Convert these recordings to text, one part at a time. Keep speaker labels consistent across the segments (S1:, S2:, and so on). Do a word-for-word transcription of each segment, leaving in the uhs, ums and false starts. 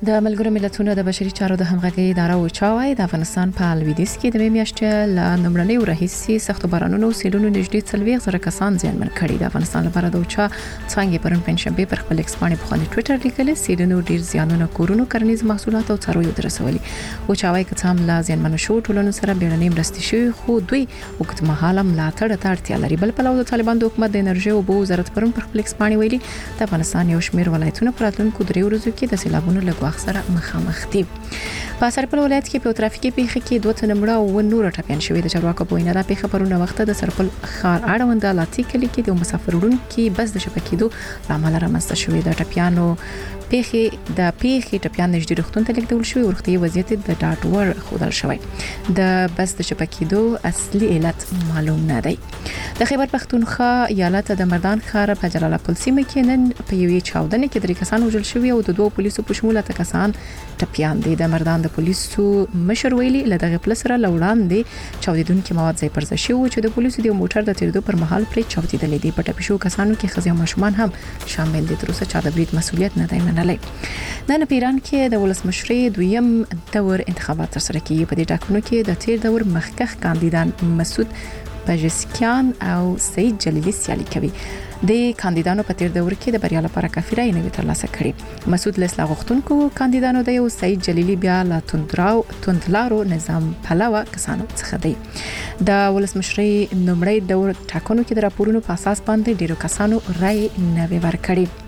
S1: د ملګرو ملتونو د بشري چارو د همغږي اداره اوچا وايي د افغانستان په لویدیځ کې د میاشتې له لومړنیو راهیسې سختو بارانونو سیلونو نږدې څلوېښت زره کسان زیانمن کړي. د افغانستان لپاره د اوچا څنګه پرون پنځشنبه پر خپل ایکس باندې په خپل ټوئیټر لیکلي سیلونو ډیر زیانونه کورونو کرنیز محصولات او څارویو درسولي. اوچا وايي چې هم لا زیانمن شو ټولنو سره بیړنۍ مرستې شوي خو دوی وکټمحاله ملاتړ ته اړتیا لري. بل پلو د طالبان د حکومت د انرژي او بو وزارت پرون پر خپل ایکس باندې ویلي د افغانستان یو شمېر ولایتونه پر راتلونکو درې ورځو کې د سیلابونو له ګواښ سره مخامخ دي. په سرپل ولایت کې په ترافیکي پیښه کې دوه تنه مړه او نور ټپيان شوي. د چارواکو په وینا دا پیښه پرونه وخت د سرپل خار اړوند لاتی کلی کې د مسافر وړونکو بس د شپکېدو لامل رامنځته شوې. د ټپيانو پیښه د پیښې ټپيان نږدې روغتون ته لیږدول شوی. ورختي وضعیت د ډاټ ور خودل شوی. د بس د شپکېدو اصلي علت معلوم نه دی. د خیبر پختونخوا ایالت د مردان ښار په جلال اباد سیمه کې نن په یوې چاودنې کې درې کسان وژل شوي او د دوه پولیسو په شمول اته کسان ټپيان دي. د مردان د پولیسو مشر ویلي له دغه پل سره لوړاندې چاودیدونکو مواد ځای پر ځای شو چې د پولیسو د موټر د تیرېدو پر مهال پرې چاودیدلې دي. په ټپي شو کسانو کې ښځې او ماشومان هم شامل دي. تر اوسه چا د برید مسؤلیت نه دی منلی. نن په ایران کې د ولسمشرۍ دویم دور انتخابات ترسره کیږي. په دې ټاکنو کې د تیر دور مخکښ کاندیدان مسعود پژسکیان او سعید جلیلی سیالي کوي. د کاندیدانو په تیر دور کې د بریا لپاره کافي رای نه ترلاسه کړي. مسعود له اصلاح غوښتونکو کاندیدانو دی او سعید جلیلی بیا له توندراو توندلارو نظام پلوه کسانو څخه دی. د ولسمشرۍ نومړی دور ټاکنو کې د راپورونو په اساس باندې ډیرو کسانو رای نه ورکړي.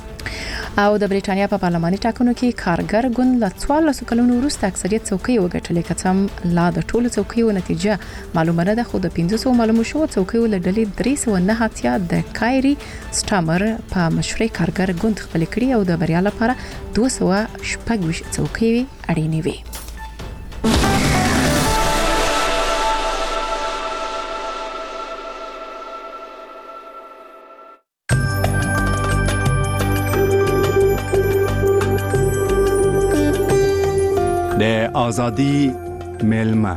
S1: او د بریټانیا په پارلماني ټاکنو کې کارګر ګوند له څوارلسو کلونو وروسته اکثریت څوکۍ وګټلې. کڅم لا د ټولو څوکیو نتیجه معلومه نه ده خو د پنځه سوه معلومو شو څوکیو له ډلې درې سوه نه اتیا د کایری سټامر په مشرۍ کارګر ګوند خپل کړي او د بریا لپاره دوه سوه شپږ ویشت څوکۍ اړینې وي.
S2: د آزادی میلمه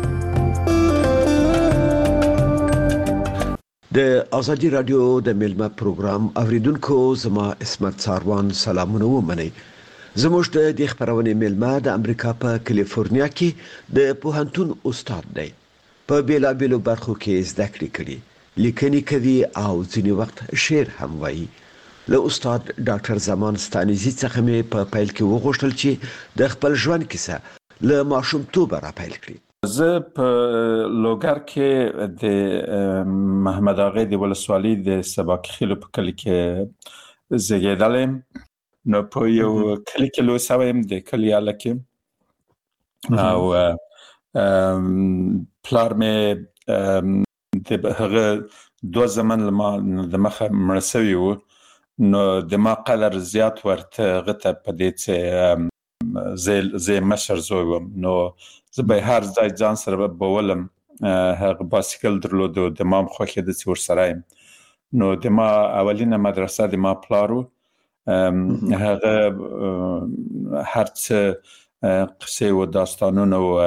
S3: د آزادی رادیو د میلمه پروګرام اوریدونکو زما اسمت ساروان سلامونه ومنئ. زموږ د دې خبرونې میلمه د امریکا په کالیفورنیا کې د پوهنتون استاد دی. په بیلابیلو برخو کې زده کړې کړي، لیکنې کوي او ځینې وخت شعر هم وایي. له استاد ډاکټر زمان ستانیزي څخه مې په پیل کې وغوښتل چې د خپل ژوند کیسه له ماشومتوبه را پیل کړي.
S4: زه په لوګر کې د محمد اغا د ولسوالۍ د سباق خیلو په کلی کې زیږیدلم. نو په یو کلی کې لوی شوم د کلی هلکه او پلار مې د هغه دوه زمن لما د مخه مړ شوی و. نو د ما قدر زیات ورته غته په دې چې زه زه مشر زوی وم. نو زه به هر ځای ځان سره بولم. هغه باسکل درلود او د ما خوښه د څور سره یم. نو د ما اولینه مدرسه د ما پلارو هغه هر څه قصې او داستانونه او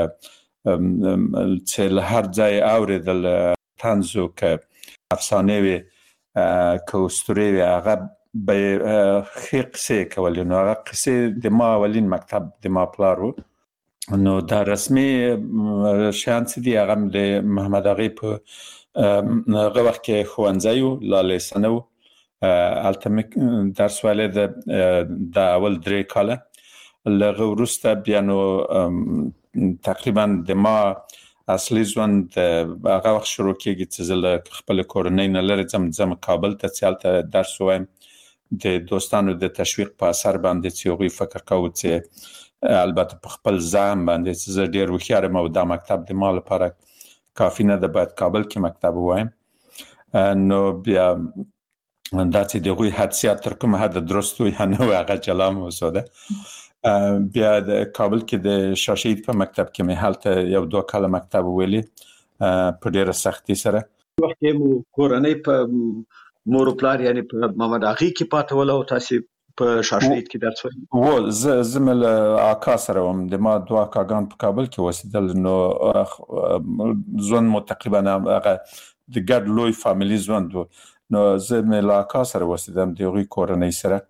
S4: چې له هر ځای اوریدل طنزو که افسانه وي که اسطوره وي هغه به ښې قصې کولې. نو هغه قصې د ما اولین مکتب د ما پلارو. نو دا رسمي شیان چې دي هغه د محمد اغا په هغه وخت کې ښوونځی و لالی سنه و. هلته مې درس ویلی د اول درې کاله. له هغه وروسته بیا نو تقریبا د ما اصلي ژوند هغه وخت شروع کېږي چې زه له خپل کورنۍ نه لرې ځم ځم کابل ته چې هلته درس ووایم. د دوستانو د تشویق په اثر باندې چې هغوی فکر کوو چې البته په خپل ځان باندې چې زه ډېر هوښیار یم او دا مکتب د ما لپاره کافي نه ده، باید کابل کې مکتب ووایم. نو بیا دا چې د هغوی حدسیات تر کومه حده درست وي یا نه وي هغه جلا موضوع ده. بیا د کابل کې د شاه شهید په مکتب کې مې هلته یو دوه کاله مکتب وویلي په ډېره سختي سره.
S3: وخت کې مو کورنۍ په مور او پلار یعنی په محمد اغا کې پاتې ول او تاسو په شاه شهید کې درس وایي؟
S4: و زه زه مې له اکا سره وم. د ما دوه اکاګان په کابل کې اوسېدل. نو ژوند مو تقریبا هغه د ګډ لوی فامیلي ژوند و. نو زه مې له اکا سره اوسېدم د هغوی کورنۍ سره.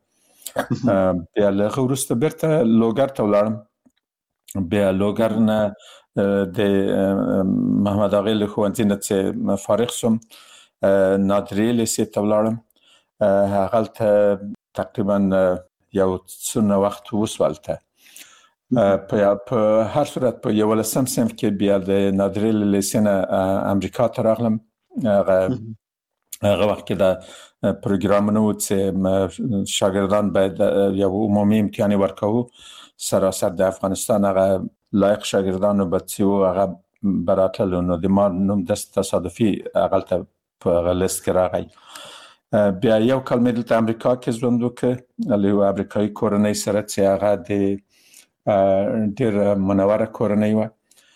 S4: بیا له وروسته بیرته لوګر ته ولاړم. بیا لوګر نه د محمد اغا له ښوونځي نه چې فارغ شوم نادرې لیسې ته ولاړم. هغلته تقریبا یو څونه وخت وسولته. په هر صورت په یولسم صنف کې بیا د نادرې لیسې نه امریکا ته راغلم. هغه هغه وخت کې د پروګرامونو چې شاګردان باید یو عمومي امتحان ورکوو سراسر د افغانستان هغه لایق شاګردانو به چې هغه براتلو نو د ما نوم داس تصادفي هغلته په هغه لیست کې راغی. بیا یو کال مې دلته امریکا کې ژوند وکړ له یو امریکایي کورنۍ سره چې هغه د ډېر منوره کورنۍ وه.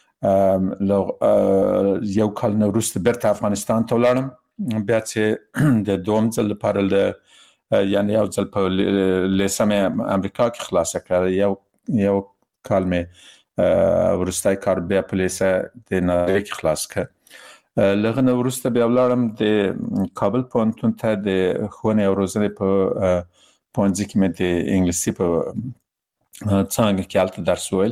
S4: یو کال نه وروسته بیرته افغانستان ته ولاړم. بیا چې د دوم ځل لپاره له یعنې یو ځل په لیسه مې امریکا کې خلاصه کړه. یو یو کال مې وروستی کار بیا په لیسه د نادرې کې خلاص کړ. لغه نه وروسته بیا ولاړم د کابل پوهنتون ته د ښوونې او روزنې په پوهنځي کې مې د انګلیسي په څانګه کې هلته درس ویل.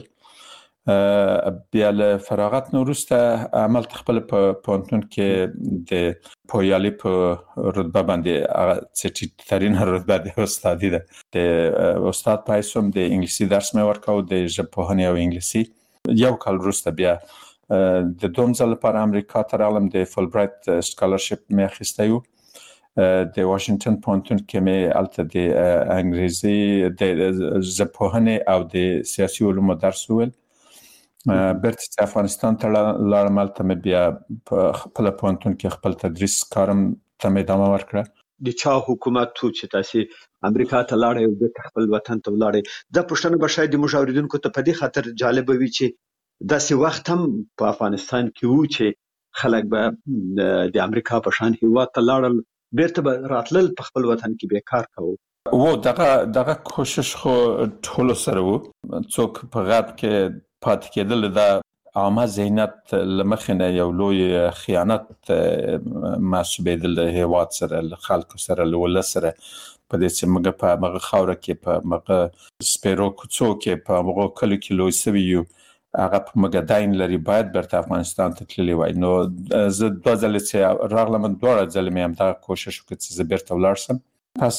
S4: بیا له فراغت نه وروسته هملته خپله په پوهنتون کې د پویالي په رتبه باندې هغه چې ټیټترینه رتبه د استادي ده د استاد په حیث هم د انګلیسي درس مې ورکاو د ژبپوهنې او انګلیسي. یو کال وروسته بیا د دوم ځل لپاره امریکا ته راغلم. د فول برایت سکالرشپ مې اخیستی و. د واشنګټن پوهنتون کې مې هلته د انګریزي د ژبپوهنې او د سیاسي علومو درس وویل. بیرته چې افغانستان ته لاړم هلته مې بیا په خپله پوهنتون کې خپل تدریس کارم ته مې ادامه ورکړه.
S3: د چا حکومت و چې تاسې امریکا ته لاړئ او بیرته خپل وطن ته ولاړئ؟ دا پوښتنه به شاید زموږ اورېدونکو ته په دې خاطر جالبه وي چې داسې وخت هم په افغانستان کې و چې خلک به د امریکا په شان هیواد ته لاړل بیرته به راتلل په خپل وطن کې به کار کوو.
S4: و دغه دغه کوشش خو ټولو سره و. څوک په غرب کې پاتې کېدل د عامه ذهنیت له مخې نه یو لوی خیانت محسوبېدل د هیواد سره له خلکو سره له ولس سره په دې چې موږ په هغه خاوره کې په هغه سپېرو کوڅو کې په هغو کلیو کې لوی سوي یو هغه په موږ داین لري باید بیرته افغانستان ته تللی وای. نو زه دوه ځلې چې راغلم دواړه ځلې مې همدغه کوشش وکړ چې زه بیرته ولاړ شم. پس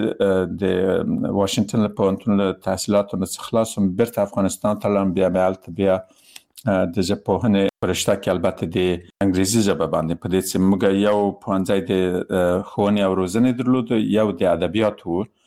S4: د واشنګټن له پوهنتون له تحصیلاتو نه چې خلاص شوم بیرته افغانستان ته لاړم. بیا مې هلته بیا د ژبپوهنې په رشته کې البته د انګریزي ژبه باندې په دې چې موږ یو پوهنځی د ښوونې او روزنې درلود یو د ادبیاتو و.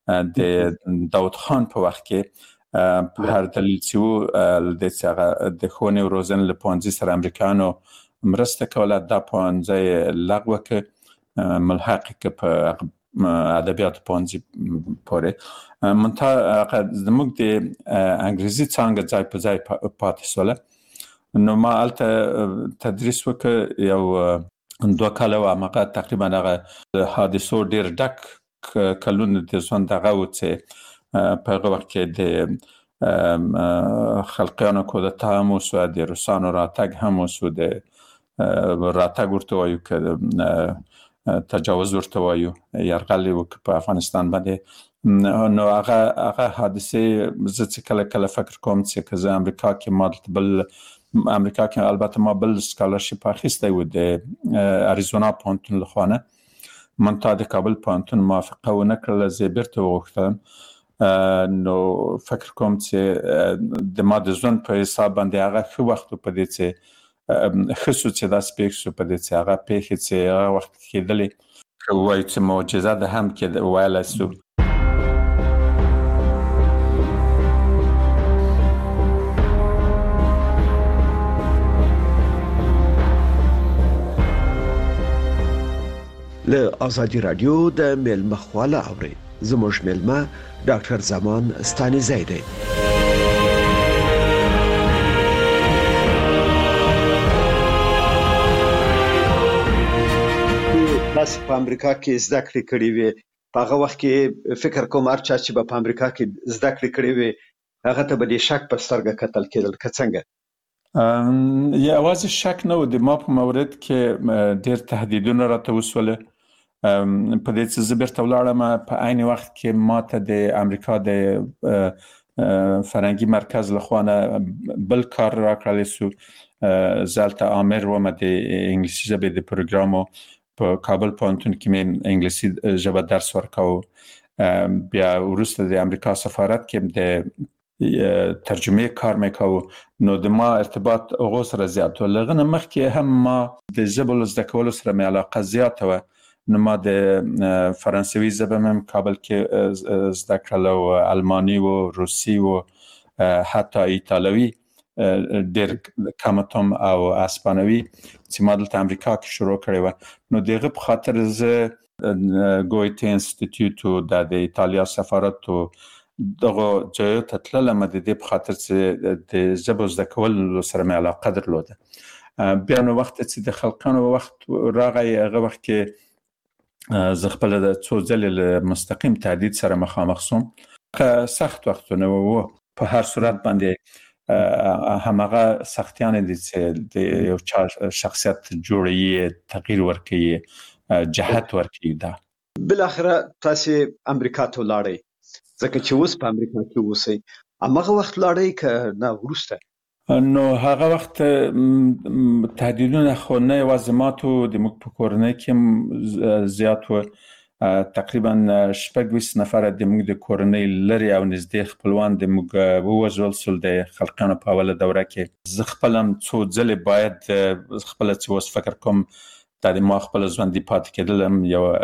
S4: د داود خان په وخت کې په هر دلیل چې و د د ښوونې او روزنې له پوهنځي سره امریکایانو مرسته کوله دا پوهنځی لغوه کړ ملحق کړ په ادبیاتو پوهنځي پورې. منتها زموږ د انګریزي څانګه ځای په ځای پاتې شوله. نو ما هلته تدریس وکړ یو دوه کاله و. هماغه تقریبا هغه حادثو ډېر ډک کلونه د ژوند هغه و چې په هغه وخت کې د خلقیانو کودتا هم وسوه، د روسانو راتګ هم وسو، د راتګ ورته وایو که تجاوز ورته وایو یرغل یې وکړ په افغانستان باندې. نو هغه هغه حادثې زه چې کله کله فکر کوم چې که زه امریکا کې ما دلته بل امریکا کې البته ما بل سکالرشپ اخیستی و د اریزونا پوهنتون له خوا نه، منتها د کابل پوهنتون موافقه ونه کړله، زه یې بیرته وغوښتلم. نو فکر کوم چې د ما د ژوند په حساب باندې هغه ښه وخت و په دې چې ښه شو چې داسې پېښ شو په دې چې هغه پېښې چې هغه وخت کېدلې که ووایو چې معجزه ده هم کې ویلی شو.
S3: له آزادي رادیو د میلمه خواله اورئ. زموږ میلمه ډاکټر زمان ستانیزی دی. تاسو په امریکا کې زده کړې کړې وې، په هغه وخت کې فکر کوم هر چا چې به په امریکا کې زده کړې کړې وې هغه ته به د شک په سترګه کتل کېدل، که څنګه؟
S4: یوازې شک نه و، د ما په مورد کې ډېر تهدیدونه راته وسوله په دې څه زه بیرته ولاړم په عین وخت کې ماته د امریکا د فرنګي مرکز لخوانه بل کار راکړل شو. زالته امر ومه د انګلیسي ژبې د پروګرامو په کابل پوهنتون کې مې انګلیسي ژبه درس ورکاو. بیا وروسته د امریکا سفارت کې د ترجمه کار میکاو. نو د ما ارتباط هغه سره زیات و. لغنه مخکې هم ما د ژبو زده کولو سره مې علاقه زیاته و. نو ما د فرانسوي ژبه مې کابل کې زده کړل او الماني و روسي و حتی ایتالوي ډېر کمتم او اسپانوي چې ما دلته امریکا کې شروع کړی و. نو دغه په خاطر زه ګویته انسټیټیوټ او د ایتالیا سفارت او دغه ځای ته تللم د دې په خاطر چې د ژبو زده کولو سره مې علاقه درلوده. بیا نو وخت چې د خلقانو وخت راغی هغه وخت کې زه خپل د څو ځلې مستقیم تهدید سره مخامخ شوم. سخت وختونه و په هر صورت باندې همغه سختیان دي چې د یو چا شخصیت جوړي تغییر ورکوي جهت ورکوي. دا
S3: بل اخره تاسو امریکا ته لاړی ځکه چې اوس په امریکا کې اوسئ. هغه وخت لاړی که نه ورسته؟
S4: نو هغه وخت تهدیدونه خو نه یوازې ماتو د موږ په کورنۍ کې زیات و. تقریبا شپږ ویشت نفر د موږ د کورنۍ لري او نږدې خپلوان د موږ ووژل شول د خلقانو په اوله دوره کې. زه خپلم څو ځلې باید خپل څه اوس فکر کوم د ما خپل ژوندي پاتې کېدلم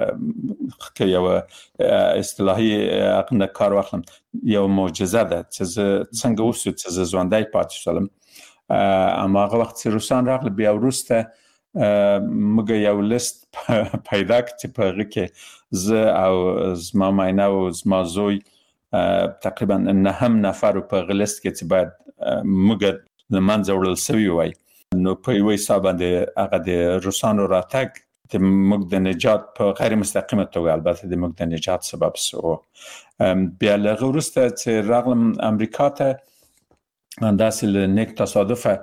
S4: یو یو اصطلاحي عقل کار واخلم یو معجزه ده چې زه څنګه وسو چې زه ژوندی پاتې شولم. اما هغه وخت چې روسان راغله بیا وروسته موږ یو لیست پیدا کړ چې په هغه کې زه او زما ماینه او زما زوی تقریبا نهم نفر په هغه لیست کې چې باید موږ له منځه وړل سوي وای. نو په یوه حساب باندې هغه د روسانو راتګ د موږ د نجات په غیر مستقیمه توګه البته د موږ د نجات سبب شو. بیا له هغه وروسته چې راغلم امریکا ته داسې له نیک تصادفه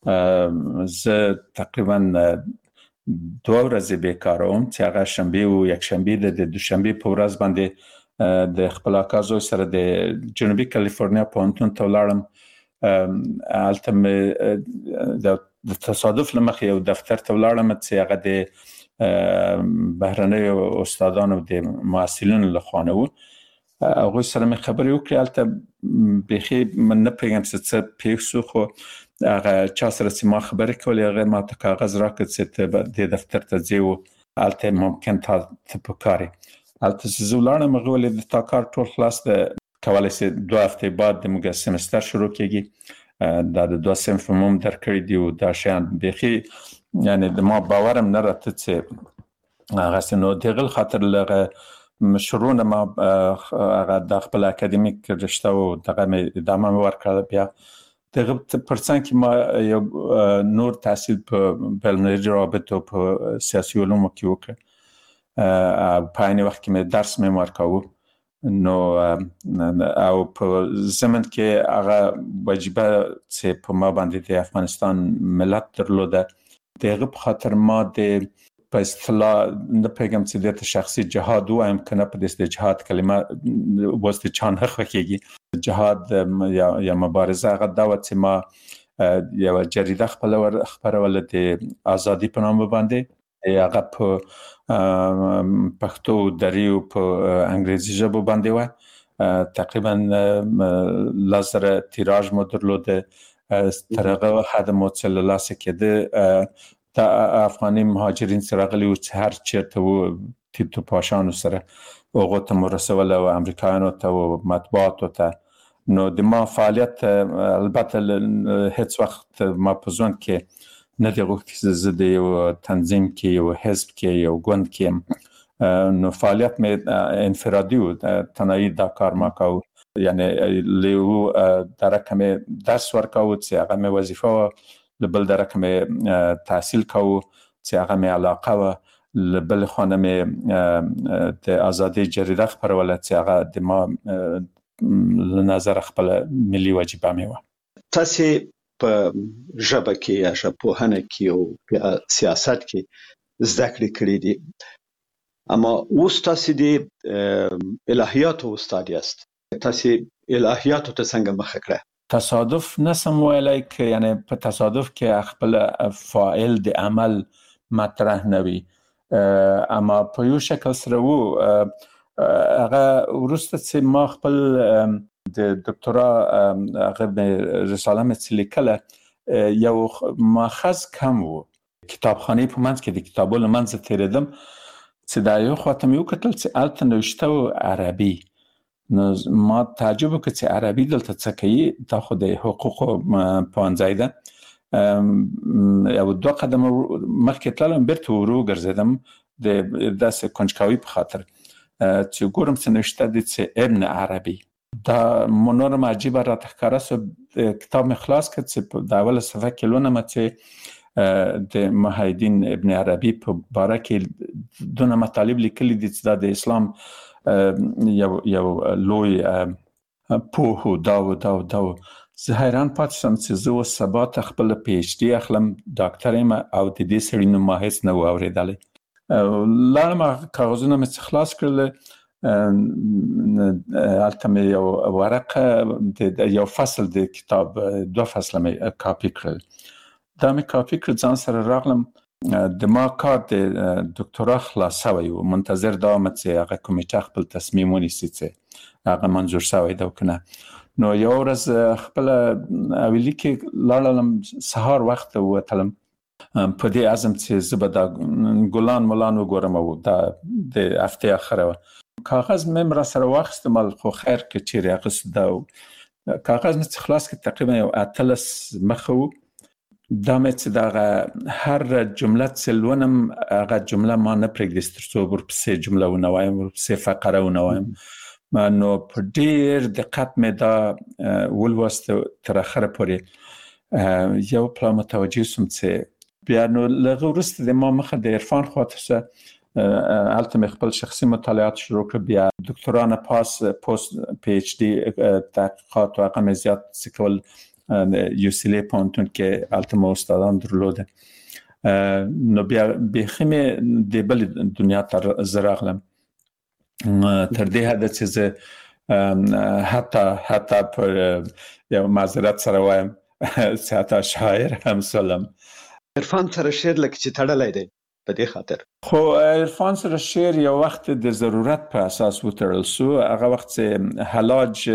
S4: زه تقریبا دوه ورځې بیکاره وم چې هغه شنبې او یکشنبې د دوشنبې په ورځ باندې د خپل اکا زوی سره د جنوبي کالیفورنیا پوهنتون ته ولاړم. هلته مې د تصادف له مخې یو دفتر ته ولاړم چې هغه د بهرنیو استادانو د محصلینو له خوا و. هغوی سره مې خبرې وکړې. هلته بیخي من نه پوهېږم چې څه پېښ شو خو هغه چا سره چې ما خبرې کولې هغه ماته کاغذ راکړ چې ته دې دفتر ته ځې و هلته ممکن تا ته په کار یې. هلته چې زه ولاړم هغه ویل د تا کار ټول خلاص ده کولی شي دوه هفتې بعد د موږ سمستر شروع کېږي. دا د دوه صنف هم درکړي دي او دا شیان بیخي یعنی د ما باور هم نه راته چې هغسې نو د هغه خاطر له شروع نه ما هغه د خپل اکاډمیک رشته او دغه مې ادامه مې ورکړله. بیا دغه پر څنګ کې ما یو نور تحصیل په بین‌المللي رابطو په سیاسي علومو کې وکړ. په عین وخت کې مې درس مې ورکاوه. نو او په زمن کې هغه واجبه چې په ما باندې د افغانستان ملت درلوده دغه په خاطر ما د په اصطلاح نه پیغام چې د شخصي جهاد وایم کنه په دې جهاد کلمه واسطه چان حق کېږي. جهاد یا یا مبارزه هغه دا و چې ما یو جریده خپل خبرول د ازادي په نامه باندې هغه په پښتو دریو په انګریزي ژبه باندې و. تقریبا لازر تیراژ مو درلوده. تر هغه حد مو چې لاسه کېده د افغاني مهاجرین سره راغلي و چې هر چیرته و تیتو پاشانو سره هغو ته مو رسول او امریکایانو ته و مطبوعاتو ته. نو د ما فعالیت البته هیڅ وخت ما په ژوند کې نه دی غوښتي چې زه د یو تنظیم کې یو حزب کې یو ګوند کې نو فعالیت مې انفرادي و تنهایی دا کار ما کاوه. یعنی له یو درکه مې درس ورکاوه چې هغه مې وظیفه وه. له بل درکه مې تحصیل کاوه چې هغه مې علاقه وه. له بل خوا نه مې د ازادۍ جریده خپروله چې هغه د ما له نظره خپله ملي وجیبه مې وه.
S3: تاسې په ژبه کې یا ژبپوهنه کې او په سیاست کې زده کړې کړې دي. اما اوس تاسو د الهیاتو استاد یاست، تاسو الهیاتو ته څنګه مخه کړه؟
S4: تصادف نسم ویلای که یعنی په تصادف کې خپل فاعل د عمل مطرح نوي، اما په یو شکل سره وو هغه ورسته چې ما خپل د دکتورا هغه رساله مې لیکله یو ماخذ کم وو، کتابخانه په منځ کې د کتابونو منځ تیریدم چې دا یو خواته مې وکتل چې هلته نوشته و عربي، نو ما تعجب وکړ چې عربي دلته څه کوي، دا خو د حقوقو پوهنځی ده. یو دوه قدمه مخکې تللم بیرته ورو ګرځېدم د داسې کنجکاوي په خاطر چې ګورم څه نوشته دي چې ابن عربي. دا نورم عجیبه راته ښکاره سو، کتاب مې خلاص کړ چې په د اوله صفحه کې لولم چې د محی الدین ابن عربي په باره کې دونه مطالب لیکلي دي چې دا د اسلام یو یو لوی پوه دا و دا و دا و. زه حیران پاتې شم چې زه اوس سبا ته خپل پی ایچ ډي اخلم، ډاکټر یم او د دې سړي نوم ما هېڅ نه و اورېدلی. لاړم هغه کاغذونه مې څه خلاص کړل، هلته مې یو ورقه د یو فصل د کتاب دوه فصله مې کاپي کړل، دا مې کاپي کړل، ځان سره راغلم، د ما کار د دکتورا خلاص شوی و، منتظر دا وم چې هغه کمیټه خپل تصمیم ونیسي چې هغه منظور شوی ده که نه. نو یو ورځ خپل حویلي کې لاړلم، سهار وخت ووتلم په دې عزم چې زه به دا ګلان ملان وګورم او دا د هفتې اخره وه. کاغذ مې را سره واخیستم، خو خیر که چیرې اخیست دا کاغذ مې چې خلاص کړ تقریبا یو اتلس مخه و. دا مې چې دغه هر جمله چې لولم هغه جمله ما نه پرېږدي تر څو ورپسې جمله ونه وایم، ورپسې فقره ونه وایم. نو په ډېر دقت مې دا ولوسته تر اخره پورې. یو پلا متوجه سوم چې بیا نو له هغه وروسته د ما مخه د عرفان خواته شه، هلته مې خپل شخصي مطالعات شروع کړ، بیا دکتورا نه پاس پوست پی ایچ ډي تحقیقات و هغه مې زیات څه کول یو سی لی پوهنتون کې، هلته مې استادان درلوده. نو بیا بیخي مې د بلې دنیا ته زه راغلم، تر دې حده چې زه حتی حتی پر یو معذرت سره وایم چې حتی شاعر هم سولم.
S3: عرفان سره شعر لکه چې تړلی دی په دې خاطر.
S4: خو عرفان سره شعر یو وخت د ضرورت په اساس وتړل سو، هغه وخت چې حلاج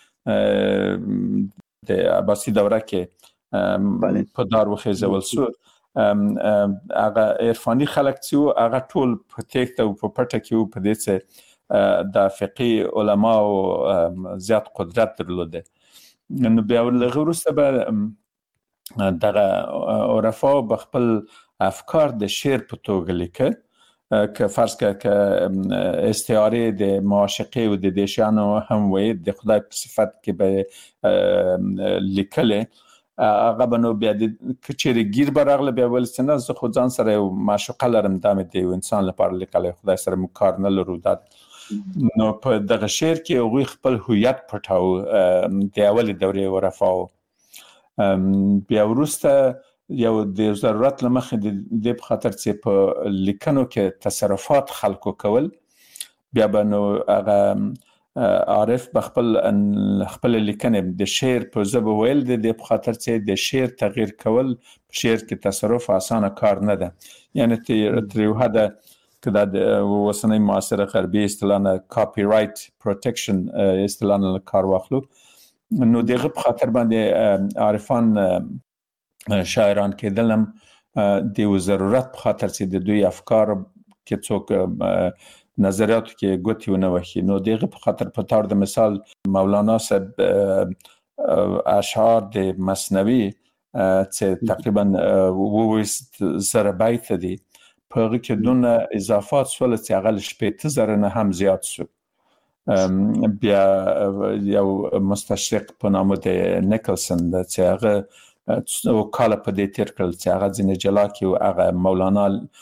S4: د عباسي دوره کې په دار وخیزول سو، هغه عرفاني خلک چې وو هغه ټول په تیښته او په پټه کې وو، په دې چې د فقهي علماو زیات قدرت درلوده. نو بیا له هغه وروسته به دغه عرفاو به خپل افکار د شعر په توګه لیکه، که فرض کړه که استعارې د معاشقې و د دیشیانو هم وی، د خدای په صفت کې به لیکلې، هغه به نو بیا د که چیرې ګیر به راغله بیا ویل چې نه زه خو ځان سره یو معشوقه لرم، دا مې د یو انسان لپاره لیکلی، خدای سره موږ کار نه لرو. دا نو په دغه شعر کې هغوی خپل هویت پټاوه د اولې دورې عرفاو. بیا وروسته یو د ضرورت له مخې د دې په خاطر چې په لیکنو کې تصرفات خلکو کول، بیا به نو هغه عارف به خپل خپل لیکنې د شعر په ژبه ویل د دې په خاطر چې د شعر تغییر کول په شعر کې تصرف اسانه کار نه ده. یعنی تر یو حده که دا د اوسنۍ معاصره غربي اصطلاح نه کاپي رایټ پروټیکشن اصطلاح نه کار واخلو، نو دغه په خاطر باندې عارفان شاعران کېدلم د یو ضرورت په خاطر چې د دوی افکار کې څوک نظریاتو کې ګوتې ونه وهي. نو دغه په خاطر په طور د مثال مولانا صاحب اشعار د مثنوي چې تقریبا اوویست زره بیت دي، په هغه کې دونه اضافات سول چې هغه له شپېته زره نه هم زیات سو. بیا یو مستشرق په نامه د نیکلسن چې هغه څو کاله په دې تیر کړل چې هغه ځینې جلا کړي او هغه مولانا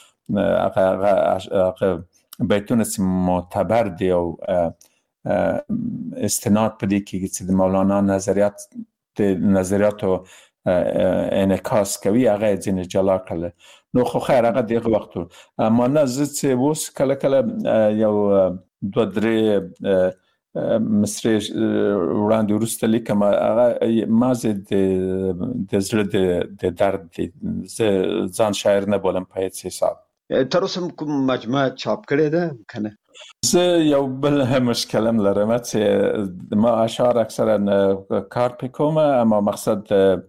S4: هغه بیتونه چې معتبر دي او استناد په دې کېږي چې د مولانا نظریات د نظریاتو انعکاس کوي هغه ځینې جلا کړل. نو خو خیر هغه دغه وخت اما نه زه چې اوس کله کله یو دوه درې مصري وړاندې وروسته لیکم هغه ما زه د زړه د درد ځان شاعر نه بولم په هیڅ حساب.
S3: تر اوسه کوم مجموعه چاپ کړې ده کنه؟
S4: زه یو بل مشکلم لرم چې ما اشعار اکثرا کار پکوم اما مقصد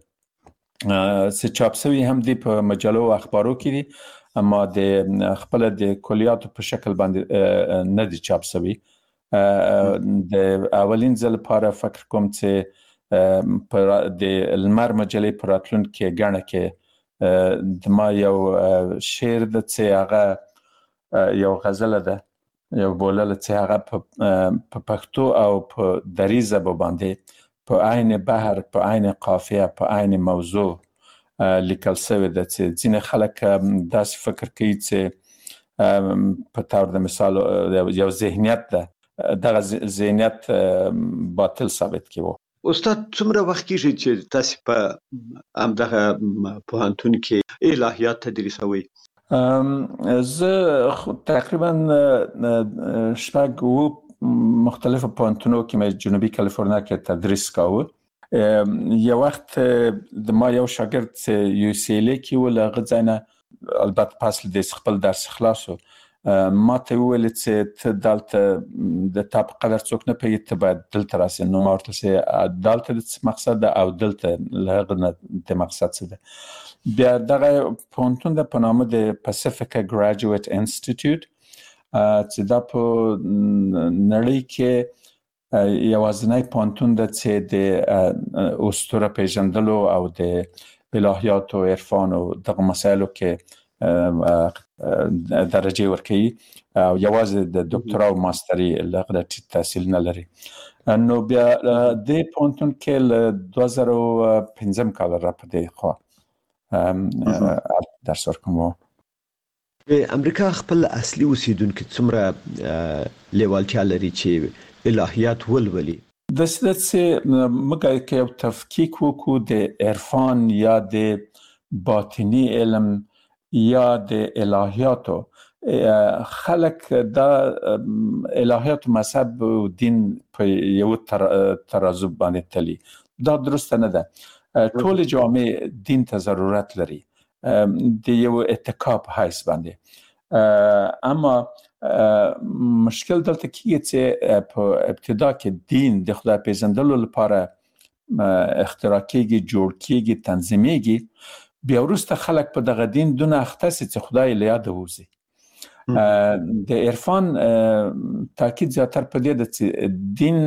S4: چې چاپ سوي هم دی په مجلو او اخبارو کې دي اما د خپل د کلیاتو په شکل باندې نه دي چاپ سوي. د اولین ځل لپاره فکر کوم چې په د لمر مجلې په راتلونکي غاڼه کې د ما یو شعر د چې هغه یو غزل ده یو بولل چې هغه په پښتو او په دری ژبه باندې په عین بحر په عین قافیه په عین موضوع لیکل شوی ده چې ځینې خلک داسې فکر کوي چې په تور د مثال یو ذهنیت ده دغه ذهنیت باطل ثابت کیو.
S3: استاد څومره وخت کېږي چې تاسو په همدغه پوهنتون کې الهیات تدریسوي؟
S4: زه تقریبا شپږ و مختلف پوهنتونو کې مې جنوبي کالیفورنیا کې تدریس کاوه. یو وخت د ما یو شاګرد چې یو سی ال کې ول غځنه البته پاس د خپل درس خلاصو ما ته ویل چې ته دلته د تاپ قدر څوک نه پیږي ته باید دلته راسې. نو ما ورته چې دلته د مقصد ده او دلته لهغه نه د مقصد څه ده. بیا دغه پوهنتون د په نامه د پاسفیکا ګریجویټ انسټیټیوټ چې دا په نړۍ کې یوازینی پوهنتون ده چې د اسطوره پیژندلو او د الهیات او عرفان او دغه مسایلو کې درجه ورکوي او یوازې د دکترا او ماستري لغه د تحصیل نه لري. نو بیا د پوهنتون کې له دوه زره او پنځم کال را پدې خو درس ورکوم.
S3: د امریکا خپل اصلي اوسیدونکو څومره لیوالتیا لري چې الهیات ولولي؟
S4: د سلسله مګر کې یو تفکیک وکړو د عرفان یا د باطنی علم یا د الهیاتو. خلک دا الهیات مذهب او دین په یو ترازو باندې تلي. دا درست نه ده. ټول جامع دین ته ضرورت لري د یو اتکاب حیث باندې. اما مشکل دلته کیږي چې په ابتدا کې دین د خدای پیژندلو لپاره اختراع کیږي، جوړ کیږي، تنظیمېږي. بیا وروسته خلک په دغه دین دونه اخته سي چې خدای له یاد ووزي. د عرفان تاکید زیاتر په دې ده چې دین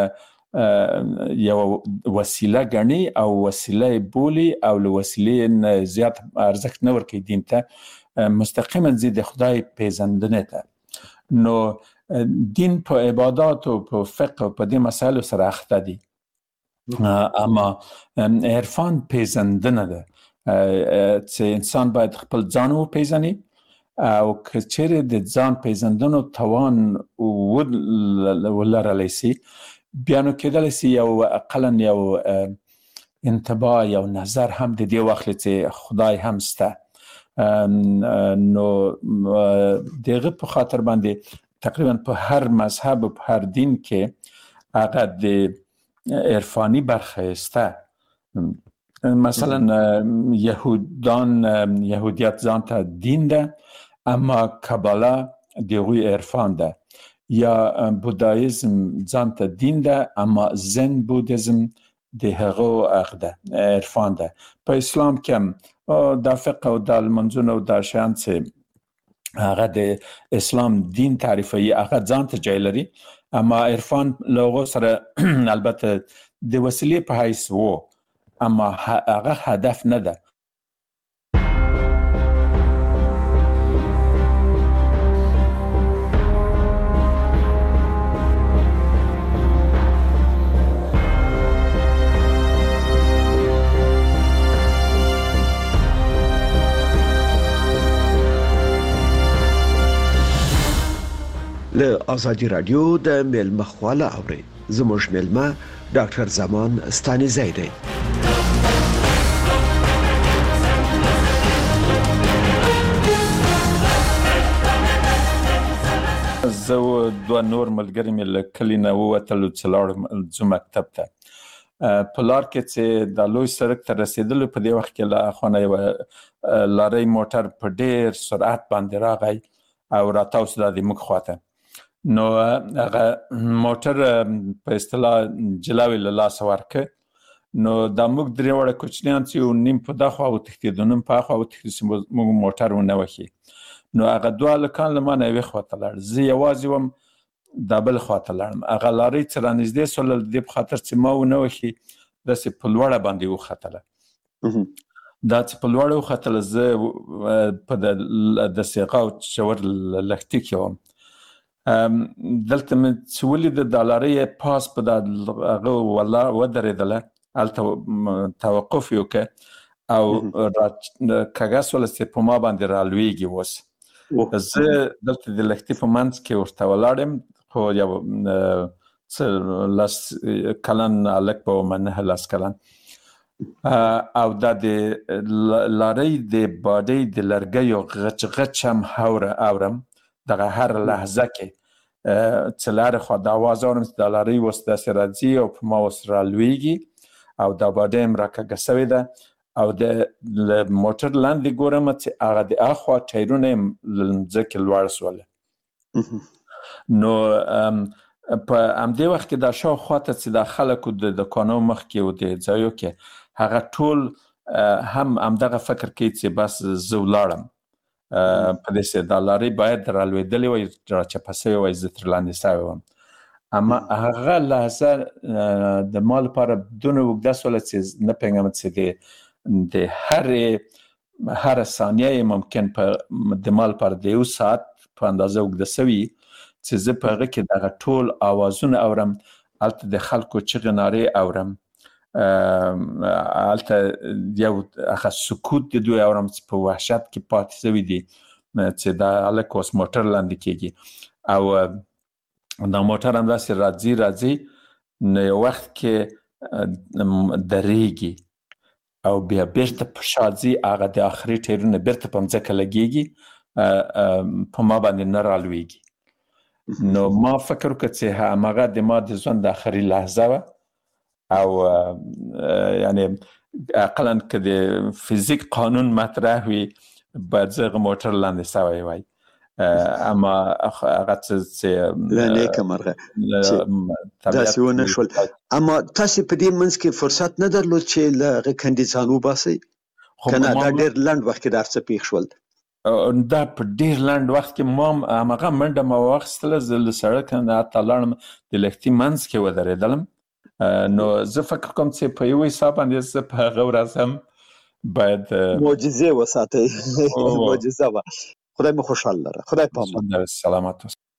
S4: یو وسیله غني او وسیله بولی او له وسیلې زیات ارزښت نه ورکوي دین ته، مستقیما زی د خدای پیژندنه ته. نو دین په عبادت او په فقه او په دې مسایلو سره اخته دي. اما عرفان پیژندنه ده چې انسان باید خپل ځان وپیژني او که چیرې د ځان پیژندنو توان ولرلی سي بیا نو کېدلی سي یو اقلا یو انتباه یو نظر هم د دې واخلي چې خدای هم سته. نو دغه په خاطر باندې تقریبا په هر مذهب او په هر دین کې هغه د عرفانی برخه سته. مثلا یهودان یهودیت ځان ته دین ده اما کاباله دغوی عرفان ده، یا بودایزم ځان ته دین ده اما زن بودیزم د هغو عقده عرفان ده. په اسلام کې د فقه او د منځونو او د شیان چې هغه د اسلام دین تعریفي هغه ځان ته جای لري اما عرفان لغو سره البته د وسیلې په حیث وو اما هغه هدف نه ده.
S3: له آزادی رادیو د میلمه خواله اوري. زموږ میلمه ډاکټر زمان ستانیزی دی.
S4: زه او دوه نور ملګري مې له کلي نه ووتلو چې لاړو ځو مکتب ته. په لار کې چې د لوی سړک ته رسېدلو په دې وخت کې له اخوانه یوه لارۍ موټر په ډېر سرعت باندې راغی او راتاو سو د موږ خواته. نو هغه موټر په اصطلاح جلاوې له لاسه ورکړ. نو دا موږ درې وړه کوچنیان چې نیم په دا خوا وتښتېدو نیم په هخوا وتښتېدو چې موږ موټر ونه وهي. نو هغه دوه هلکان له ما نه یوې خواته لاړ، زه یوازې وم دا بل خواته لاړم. هغه لارۍ چې رانږدې سوله د دې په خاطر چې ما ونه وهي داسې په لوړه باندې وختله. دا چې په لوړه وختله زه په د سیغاو چور لښتي کې وم. دلته مې چې ولیده دا لارۍ پاس په دا هغه ودرېدله، هلته توقف یې وکړه او کږه سوله چې په ما باندې رالویږي. اوس زه دلته د لښتي په منځ کې ورته ولاړ یم، خو یو څه لس کلن هلک به ومه، نهه لس کلن. او دا د لارۍ د باډۍ د لرګیو غچ غچ هم اورم دغه هر لحظه کې چې له هرې خوا د اواز اورم چې دا لارۍ اوس داسې راځي او په ما اوس رالویږي او دا باډۍ هم راکږه سوې ده او د موټر لاندې ګورم چې هغه د اخوا ټایرونه یې له مځکې لوړ سوله. نو په همدې وخت کې دا شاوخوا ته چې دا خلکو د دوکانو مخکې و د ځایو کې هغه ټول هم همدغه فکر کوي چې بس زه ولاړم په دې چې دا لارۍ باید رالوېدلې وای، راچپه سوې وای، زه تر لاندې سوی وم. اما هغه لحظه د ما لپاره دونه اوږده سوله چې نه پوهېږم چې د د هرې هره ثانیه ممکن په د ما لپاره د یو ساعت په اندازه اوږده سوي چې زه په هغه کې دغه ټول اوازونه اورم، هلته د خلکو چغې نارې اورم، هلته یو هغه سکوت د دوی اورم چې په وحشت کې پاتې سوي دي چې دا هلک اوس موټر لاندې کېږي او دا موټر هم داسې راځي راځي نو یو وخت کې درېږي او بیا بیرته په شا ځي، هغه د آخري ټایرونه بیرته په مځکه لګېږي، په ما باندې نه رالویږي. نو ما فکر وکړ چې همغه د ما د ژوند د آخري لحظه وه او یعنې اقلا که د فزیک قانون مطرح وي باید زه هغه موټر لاندې سوی وای. اما هغه چې
S3: له نیکه مرغه چې داسې ونه شول. اما تاسې په دې منځ کې فرصت نه درلود چې له هغه کندې ځان وباسئ؟ که نه دا ډېر لنډ وخت کې دا هر څه پېښ شول؟
S4: دا په ډېر لنډ وخت کې ما همغه منډه ما واخیستله، زه له سړک نه حتی لاړم د لښتي منځ کې ودرېدلم. نو زه فکر کوم چې په یو حساب باندې زه په هغه ورځ هم باید
S3: معجزې وساتئ. معجزه وه. خدای مو خوشحال لره. خدای پامان.
S4: سلامت.